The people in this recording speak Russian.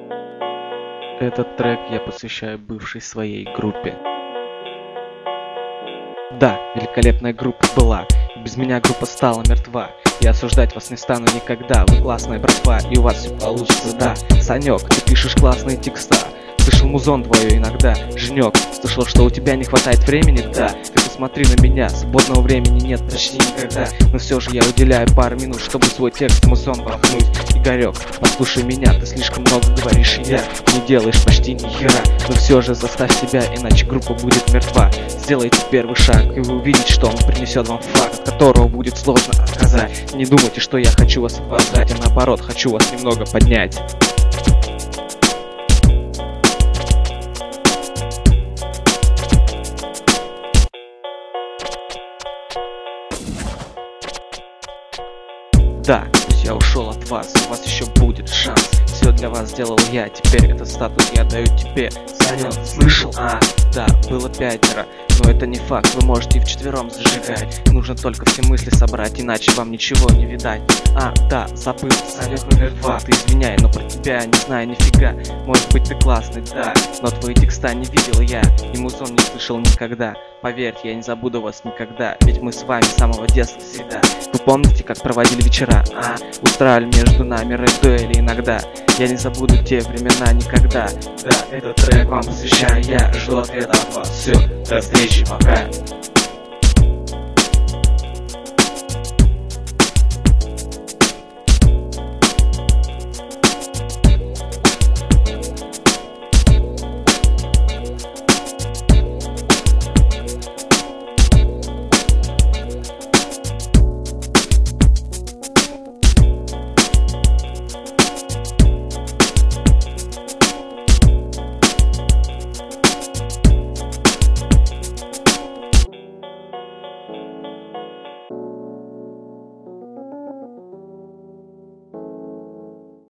Этот трек я посвящаю бывшей своей группе. Да, великолепная группа была, и без меня группа стала мертва. Я осуждать вас не стану никогда, вы классная братва, и у вас все получится, да. Санек, ты пишешь классные текста, слышал музон твое иногда. Женек, слышал, что у тебя не хватает времени, да. Ты посмотри на меня, свободного времени нет почти никогда. Но все же я уделяю пару минут, чтобы свой текст в музон воткнуть. Игорек, послушай меня, ты слишком много говоришь, и я не делаешь почти ни хера. Но все же заставь себя, иначе группа будет мертва. Сделайте первый шаг, и вы увидите, что он принесет вам факт, от которого будет сложно отказать. Не думайте, что я хочу вас опоздать, а наоборот, хочу вас немного поднять. Да, пусть я ушел от вас, у вас еще будет шанс. Все для вас сделал я, теперь этот статус я даю тебе. Санек, слышал? Да, было 5, но это не факт, вы можете и вчетвером зажигать. Нужно только все мысли собрать, иначе вам ничего не видать. Да, забыл, Санек номер 2. Ты извиняй, но про тебя не знаю нифига. Может быть ты классный, да, но твои текста не видел я, и музон не слышал никогда. Поверьте, я не забуду вас никогда, ведь мы с вами с самого детства всегда. Вы помните, как проводили вечера, устраивали между нами рэп-дуэли иногда. Я не забуду те времена никогда. Да, этот трек вам посвящаю я, жду ответа от вас. Все, до встречи, пока.